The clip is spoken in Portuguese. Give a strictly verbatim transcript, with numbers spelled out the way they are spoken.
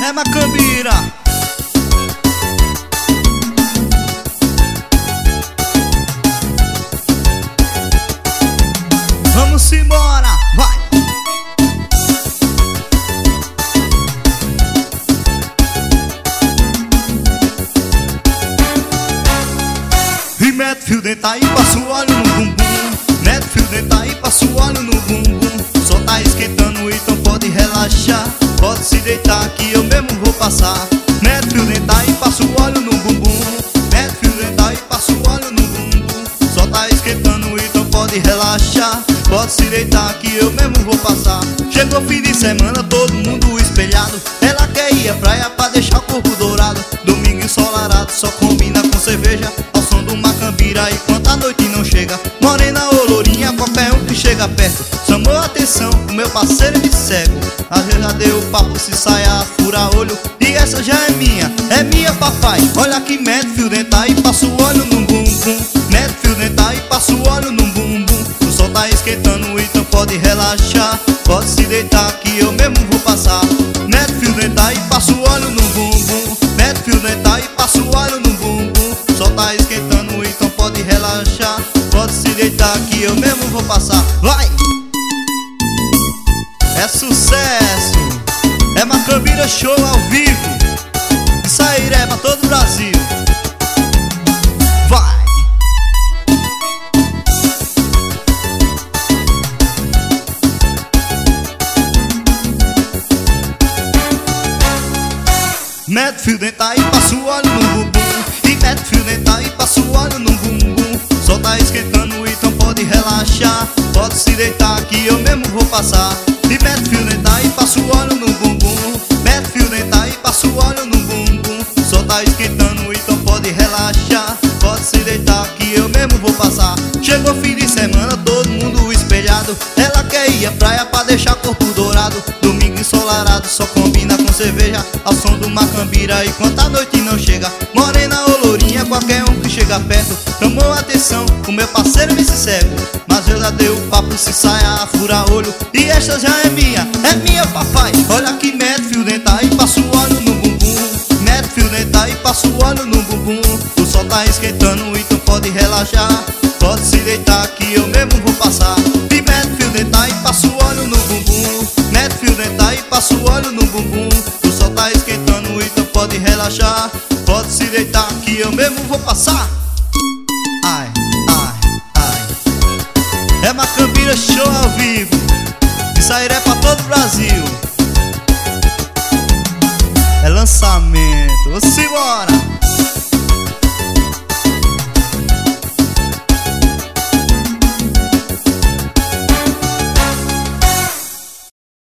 é Macambira. Vamos embora, vai! E mete fio dental e passa o óleo no bumbum. Mete fio dental e passa o óleo no bumbum. Só tá esquentando, então pode relaxar. Pode se deitar que eu mesmo vou passar. Mete fio dental e passa o óleo no bumbum. Mete fio dental e passa o óleo no bumbum. Só tá esquentando, então pode relaxar. Pode se deitar que eu mesmo vou passar. Chegou fim de semana, todo mundo espelhado. Ela quer ir à praia pra deixar o corpo dourado. Domingo ensolarado, só combina com cerveja. Ao som do Macambira, enquanto a noite não chega. Morena ou lourinha, qualquer um que chega perto. Chamou a atenção, o meu parceiro de cego. A já deu papo, se saia, fura olho. E essa já é minha, é minha papai. Olha que mete fio dental e passa o óleo no bumbum. Mete fio dental e passa o óleo no bumbum. O sol tá esquentando, então pode relaxar. Pode se deitar que eu mesmo vou passar. Mete fio dental e passa o óleo no bumbum. Mete fio dental e passa o óleo no bumbum. O sol tá esquentando, então pode relaxar. Pode se deitar que eu mesmo vou passar. Vai! É sucesso! É Macambira Show ao vivo. Isso aí é pra todo o Brasil. Vai! Mete fio dental e passa o óleo no bumbum. E mete fio dental e passa o óleo no bumbum. Só tá esquentando, então pode relaxar. Pode se deitar que eu mesmo vou passar. E mete fio dental e passa o óleo no bumbum. Mete fio dental e passa o óleo no bumbum. Só tá esquentando, então pode relaxar. Pode se deitar que eu mesmo vou passar. Chegou fim de semana, todo mundo espelhado. Ela quer ir à praia pra deixar corpo dourado. Domingo ensolarado, só combina com cerveja. Ao som do Macambira, enquanto a noite não chega. Morena ou lourinha, qualquer um que chega perto. Chamou a atenção, o meu parceiro me se cego. Mas eu já dei o papo, se saia, fura olho. E esta já é minha, é minha papai. Olha que mete fio dental e passa o óleo no bumbum. Mete fio dental e passa o óleo no bumbum. O sol tá esquentando, então pode relaxar. Pode se deitar que eu mesmo vou passar. E mete fio dental e passa o óleo no bumbum. Mete fio dental e passa o óleo no bumbum. O sol tá esquentando, então pode relaxar. Pode se deitar que eu mesmo vou passar. Ai, ai, ai. É Macambira Show ao vivo. Isso aí é pra todo o Brasil. É lançamento, vamos embora.